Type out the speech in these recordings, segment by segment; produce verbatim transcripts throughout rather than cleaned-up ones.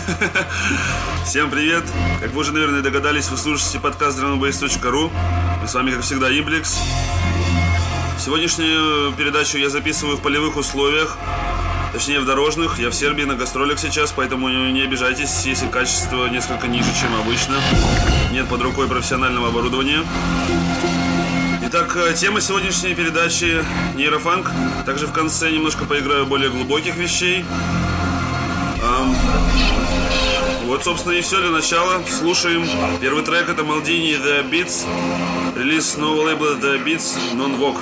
Всем привет! Как вы уже, наверное, догадались, вы слушаете подкаст драм энд бейс точка ру. И с вами, как всегда, Имплекс. Сегодняшнюю передачу я записываю в полевых условиях. Точнее, в дорожных. Я в Сербии на гастролях сейчас, поэтому не обижайтесь, если качество несколько ниже, чем обычно. Нет под рукой профессионального оборудования. Итак, тема сегодняшней передачи – нейрофанк. Также в конце немножко поиграю более глубоких вещей. Вот, собственно, и все для начала. Слушаем. Первый трек – это Maldini The Beats. Релиз с нового лейбла The Beats Non-Vogue.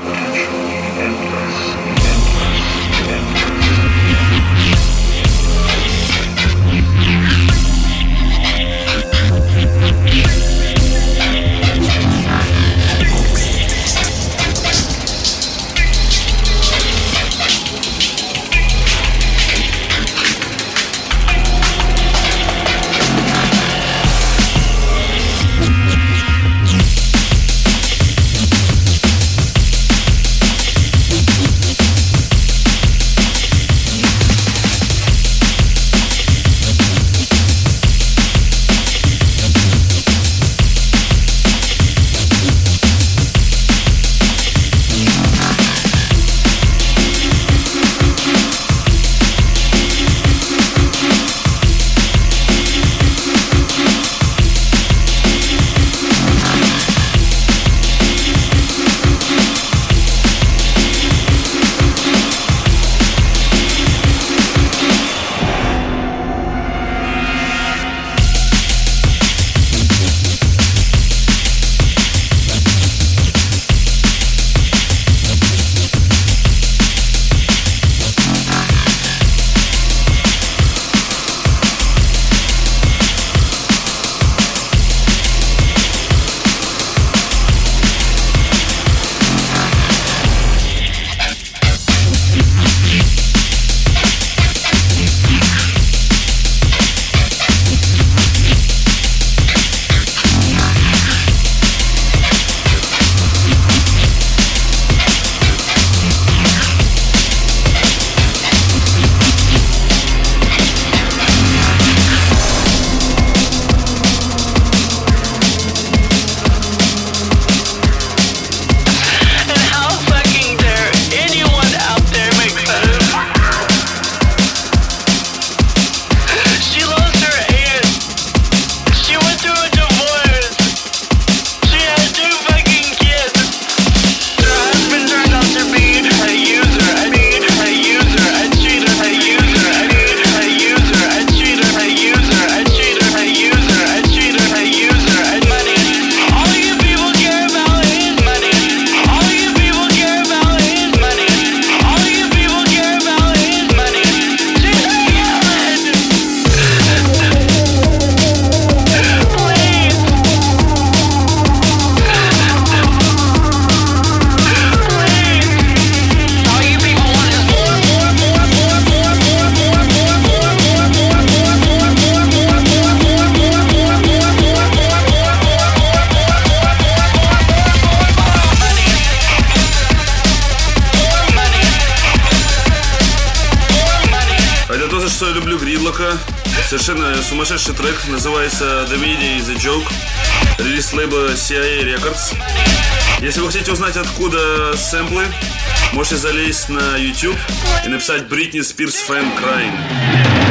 Совершенно сумасшедший трек, называется The Media is a Joke, релиз лейбла си ай эй Records. Если вы хотите узнать, откуда сэмплы, можете залезть на YouTube и написать Britney Spears Fan Crying.